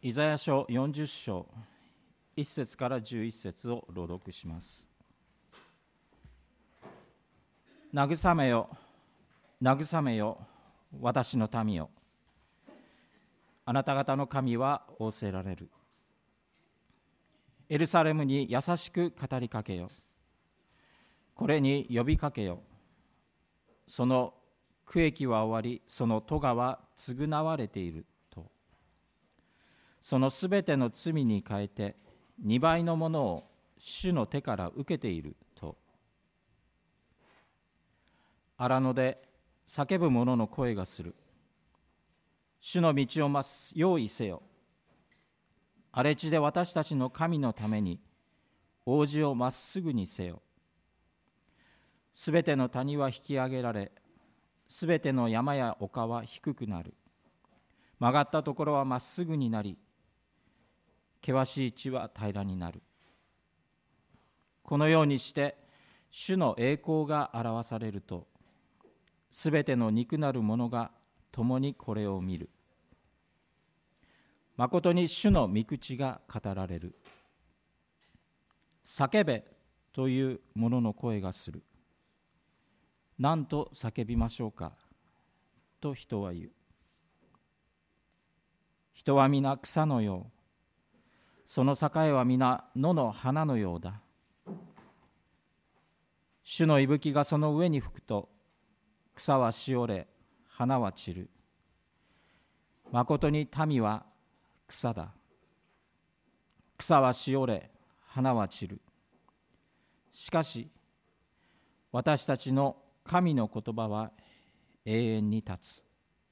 イザヤ書40章1節から11節を朗読します。慰めよ、慰めよ、私の民よ。あなた方の神は仰せられる。エルサレムに優しく語りかけよ。これに呼びかけよ。その区域は終わり、その咎は償われていると。そのすべての罪に変えて2倍のものを主の手から受けていると。荒野で叫ぶ者の声がする。主の道を用意せよ。荒れ地で私たちの神のために王子をまっすぐにせよ。すべての谷は引き上げられ、すべての山や丘は低くなる。曲がったところはまっすぐになり、険しい地は平らになる。このようにして主の栄光が表されると、すべての肉なる者が共にこれを見る。まことに主の御口が語られる。叫べという者の声がする。何と叫びましょうかと人は言う。人は皆草のよう、その境は皆野の花のようだ。主の息吹がその上に吹くと、草はしおれ、花は散る。まことに民は草だ。草はしおれ、花は散る。しかし、私たちの神の言葉は永遠に立つ。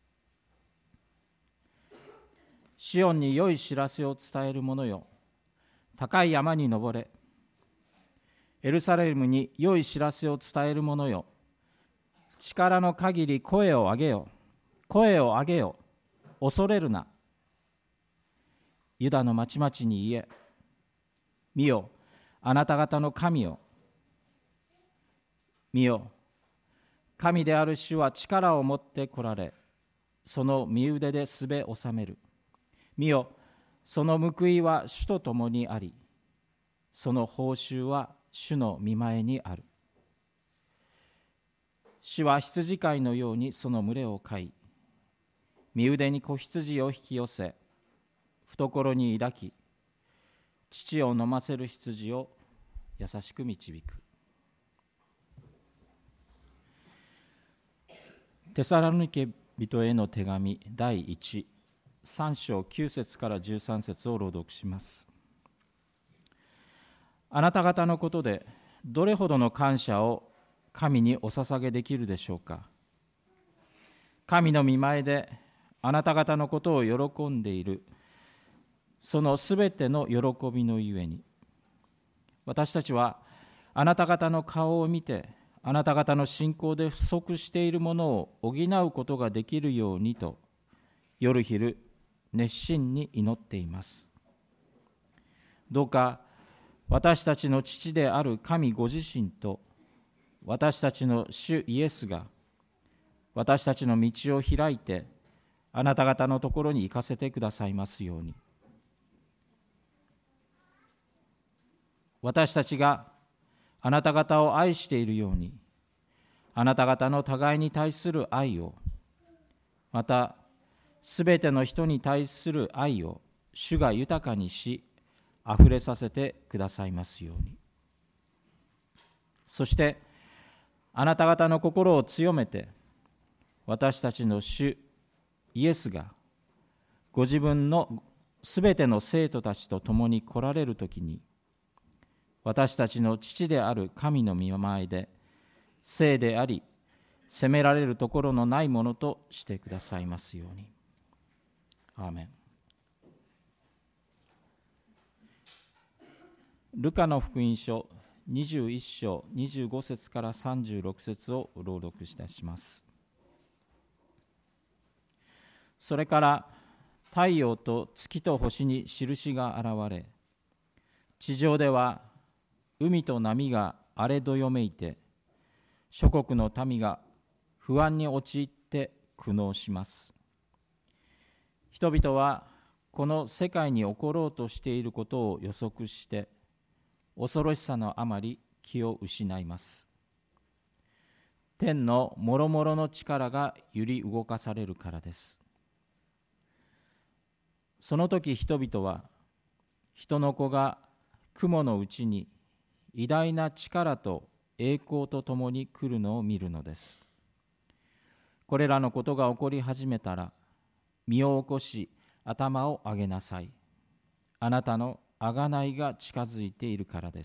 シオンに良い知らせを伝える者よ、高い山に登れ。エルサレムに良い知らせを伝える者よ、力の限り声を上げよ。声を上げよ。恐れるな。ユダの町々に言え。見よ、あなた方の神よ。見よ、神である主は力を持って来られ、その身腕ですべ収める。見よ、その報いは主と共にあり、その報酬は主の御前にある。主は羊飼いのようにその群れを飼い、身腕に子羊を引き寄せ、懐に抱き、乳を飲ませる羊を優しく導く。テサロニケ人への手紙第1、3章9節から13節を朗読します。あなた方のことでどれほどの感謝を神にお捧げできるでしょうか。神の御前であなた方のことを喜んでいる、そのすべての喜びのゆえに、私たちはあなた方の顔を見て、あなた方の信仰で不足しているものを補うことができるようにと、夜昼熱心に祈っています。どうか私たちの父である神ご自身と、私たちの主イエスが私たちの道を開いて、あなた方のところに行かせてくださいますように。私たちがあなた方を愛しているように、あなた方の互いに対する愛を、またすべての人に対する愛を主が豊かにし、あふれさせてくださいますように。そしてあなた方の心を強めて、私たちの主イエスがご自分のすべての生徒たちと共に来られるときに、私たちの父である神の御前で聖であり、責められるところのないものとしてくださいますように。アーメン。ルカの福音書21章25節から36節を朗読いたします。それから太陽と月と星に印が現れ、地上では海と波が荒れどよめいて、諸国の民が不安に陥って苦悩します。人々はこの世界に起ころうとしていることを予測して、恐ろしさのあまり気を失います。天のもろもろの力が揺り動かされるからです。その時人々は、人の子が雲のうちに偉大な力と栄光とともに来るのを見るのです。これらのことが起こり始めたら、身を起こし頭を上げなさい。あなたの贖いが近づいているからです。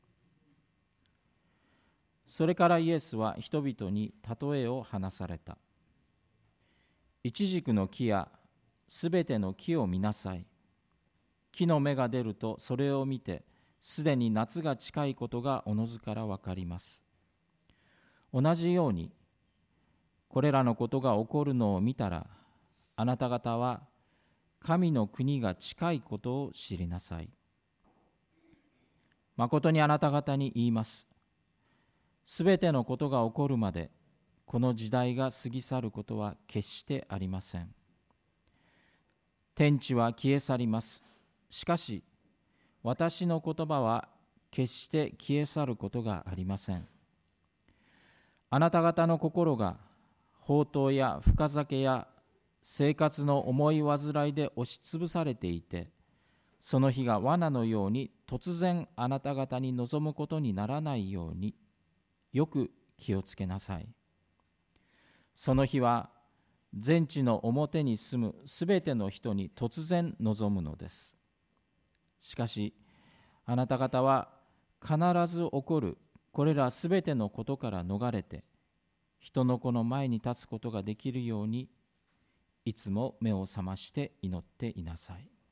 それからイエスは人々に例えを話された。イチジクの木やすべての木を見なさい。木の芽が出るとそれを見て、すでに夏が近いことがおのずからわかります。同じように、これらのことが起こるのを見たら、あなた方は神の国が近いことを知りなさい。まことにあなた方に言います。すべてのことが起こるまで、この時代が過ぎ去ることは決してありません。天地は消え去ります。しかし、私の言葉は決して消え去ることがありません。あなた方の心が放蕩や深酒や生活の重い煩いで押しつぶされていて、その日が罠のように突然あなた方に望むことにならないように、よく気をつけなさい。その日は全地の表に住むすべての人に突然望むのです。しかし、あなた方は必ず起こるこれらすべてのことから逃れて、人の子の前に立つことができるように、いつも目を覚まして祈っていなさい。